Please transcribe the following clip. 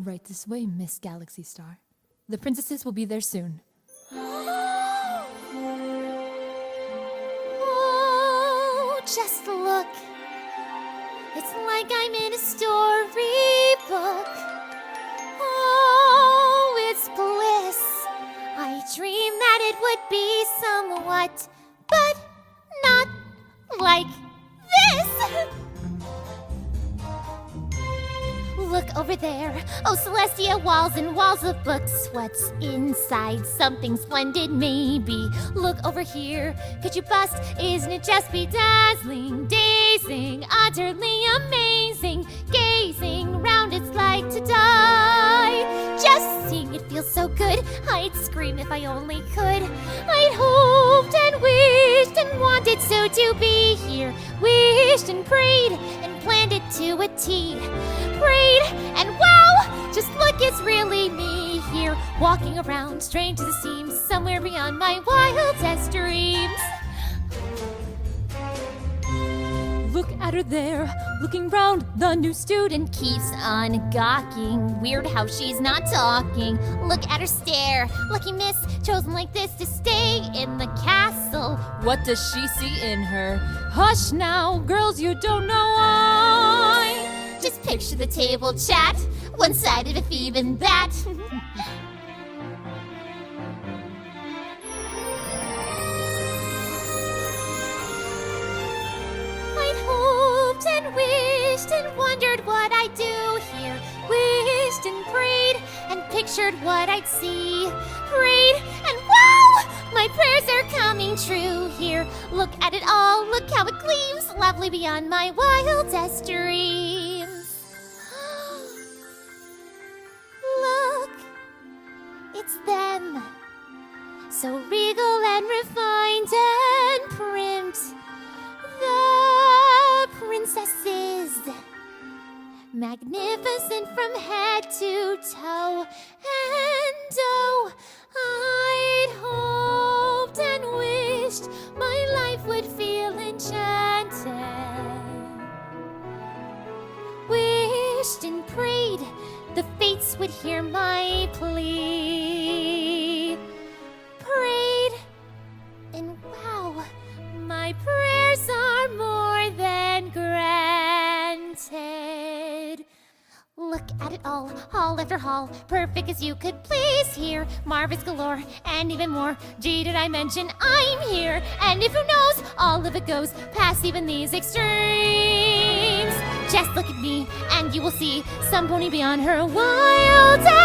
Right this way, Miss Galaxy Star. The princesses will be there soon. Oh, just look. It's like I'm in a storybook. Oh, it's bliss. I dreamed that it would be somewhat, but not like this. Look over there. Oh, Celestia, walls and walls of books. What's inside? Something splendid, maybe. Look over here. Could you bust? Isn't it just bedazzling, dazing, utterly amazing? Gazing round, it's like to die. Just seeing it feels so good. I'd scream if I only could. I'd hoped and wished and wanted so to be here. Wished and prayed and planned it to a T. Prayed and wow, just look, it's really me here, walking around, strange as it seems, somewhere beyond my wildest dreams. Look at her there, looking round. The new student Keeps on gawking, weird how she's not talking. Look at her stare, lucky miss, chosen like this to stay in the castle. What does she see in her? Hush now, girls, you don't know why. Just picture the table chat, one-sided if even that. I'd hoped and wished and wondered what I'd do here. Wished and prayed and pictured what I'd see. Prayed and wow! My prayers are coming true here. Look at it all, look how it gleams, lovely beyond my wildest dreams. Look, it's them. So regal and refined and primed. The princesses. Magnificent from head to toe. And oh, I'd hoped and wished my life would feel enchanted. Wished and prayed the fates would hear my plea. Prayed, and wow, my prayers are more than granted. Look at it all, hall after hall, perfect as you could please here. Marvels galore, and even more. Gee, did I mention I'm here? And if who knows, all of it goes past even these extremes. Just look at me, and you will see some pony beyond her wild